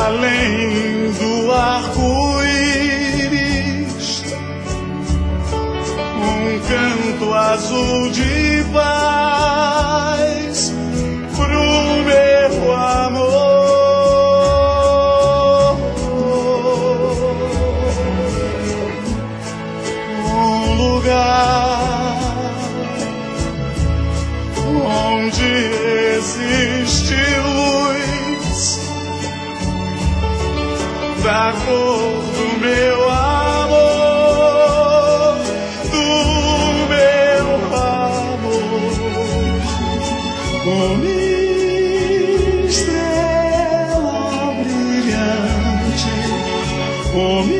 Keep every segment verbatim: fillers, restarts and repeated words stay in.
além do arco-íris, um canto azul de paz pro meu amor. Um lugar onde existe luz da cor do meu amor, do meu amor, como estrela brilhante, como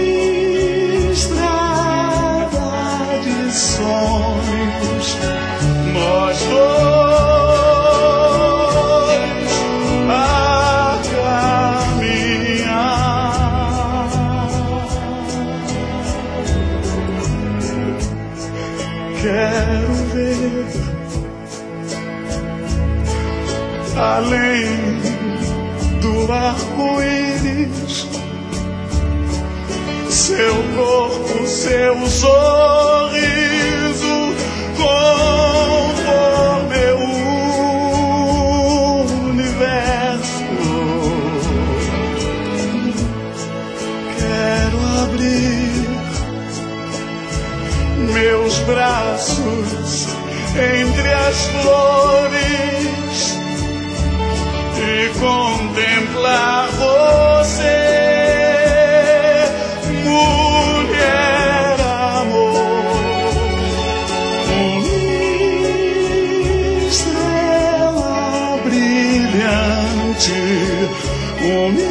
estrada de sonhos, nós dois a caminhar. Quero ver além do arco-íris, seu corpo, seu sorriso, compor meu universo. Quero abrir meus braços entre as flores e contemplar você, mulher amor, uma estrela brilhante, uma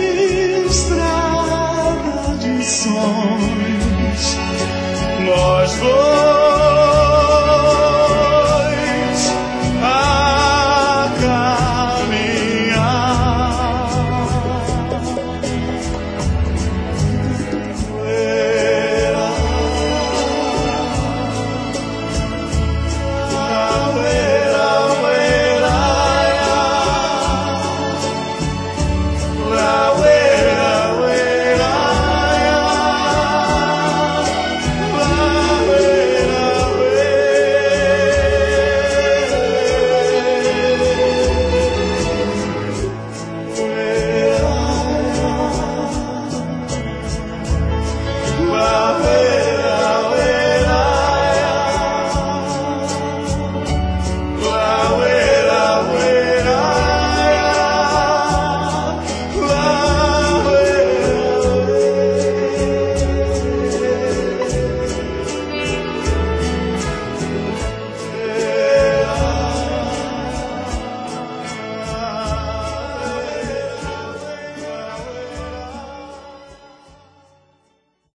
estrada de sonhos, nós dois